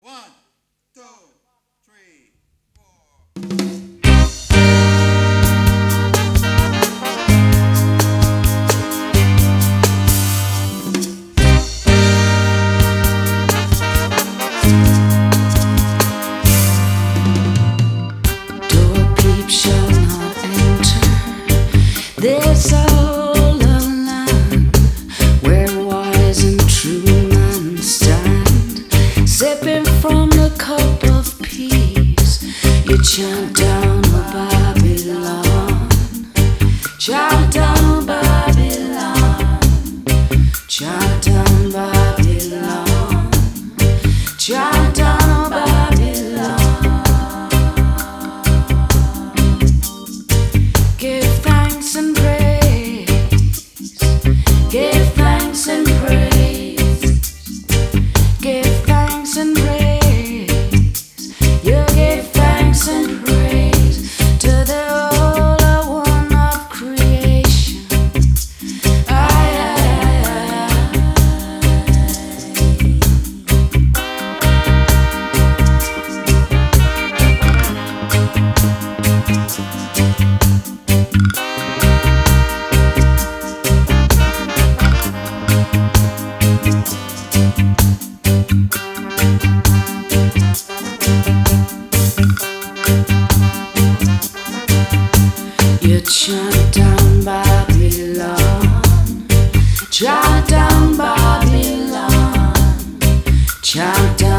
One, two, three, four. Door peep shall not enter. There's a hole of land where wise and true men stand, sipping from the cup of peace. You chant down Babylon, chant down Babylon, chant down Babylon, chant down Babylon. Give thanks and praise. Give thanks and praise. Give thanks and praise. You give thanks and praise to the Holy One of creation. Aye, aye, you chant down Babylon, chant down Babylon, chant down